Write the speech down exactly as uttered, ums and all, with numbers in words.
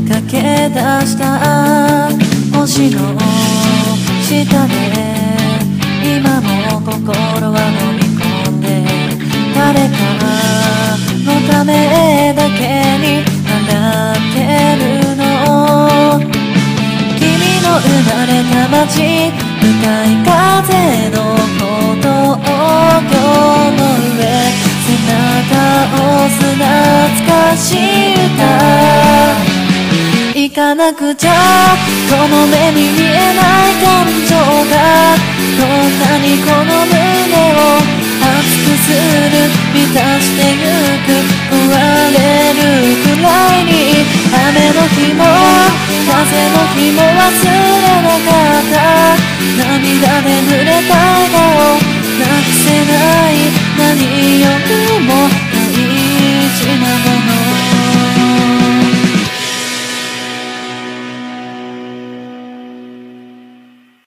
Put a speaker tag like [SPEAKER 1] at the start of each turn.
[SPEAKER 1] 駆け出した星の下で今も心は飲み込んで誰かのためだけに笑ってるの君の生まれた街向かい風の歩道橋の上背中を押す懐かしい歌行かなくちゃこの目に見えない感情がどんなにこの胸を熱くする満たしてゆく壊れるくらいに雨の日も風の日も忘れなかっ